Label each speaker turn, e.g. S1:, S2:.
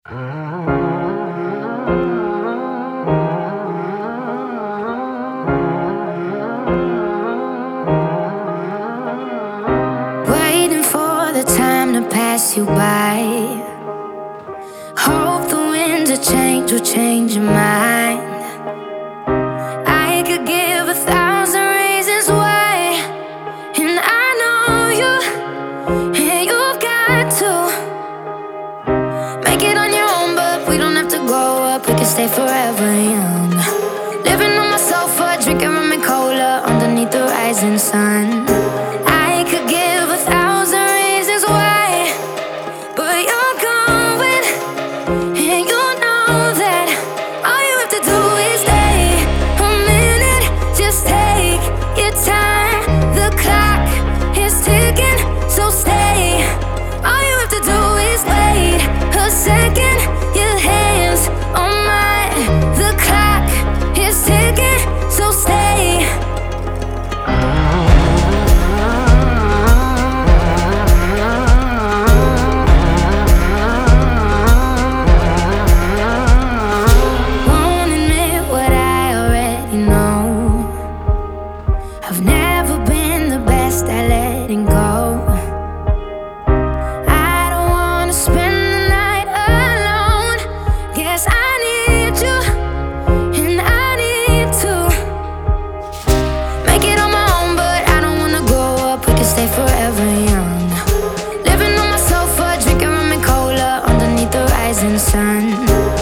S1: Waiting for the time to pass you by. Hope the winds of change will change your mind. I could give 1,000 reasons why, and I know you, and you've got to make it on your own. But we don't have to grow up, we can stay forever young. Living on my sofa, drinking rum and cola underneath the rising sun. I could give 1,000 reasons why, but you're going, and you know that all you have to do is stay a minute. Just take your time, the clock is ticking, so stay. All you have to do is wait a second. Your hands on mine, the clock is ticking, so stay. Won't admit what I already know. I've never been the best at letting go. I don't wanna spend the night alone. Guess I need you, and I need to make it on my own. But I don't wanna grow up, we can stay forever young. Living on my sofa, drinking rum and cola underneath the rising sun.